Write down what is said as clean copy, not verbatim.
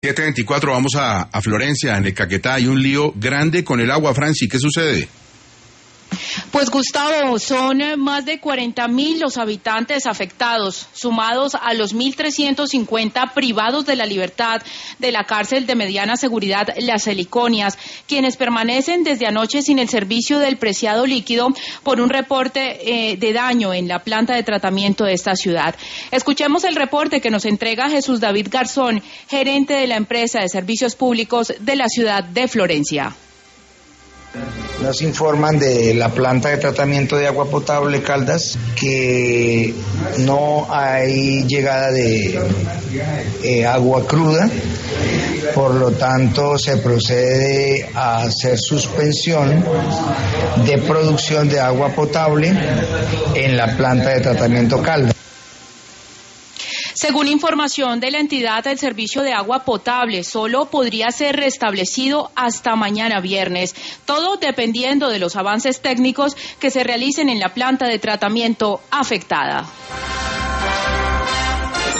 7:24, vamos a Florencia, en el Caquetá. Hay un lío grande con el agua, Franci, ¿qué sucede? Pues Gustavo, son más de 40.000 los habitantes afectados, sumados a los 1.350 privados de la libertad de la cárcel de mediana seguridad Las Heliconias, quienes permanecen desde anoche sin el servicio del preciado líquido por un reporte de daño en la planta de tratamiento de esta ciudad. Escuchemos el reporte que nos entrega Jesús David Garzón, gerente de la empresa de servicios públicos de la ciudad de Florencia. Nos informan de la planta de tratamiento de agua potable Caldas que no hay llegada de agua cruda, por lo tanto se procede a hacer suspensión de producción de agua potable en la planta de tratamiento Caldas. Según información de la entidad, el servicio de agua potable solo podría ser restablecido hasta mañana viernes, todo dependiendo de los avances técnicos que se realicen en la planta de tratamiento afectada.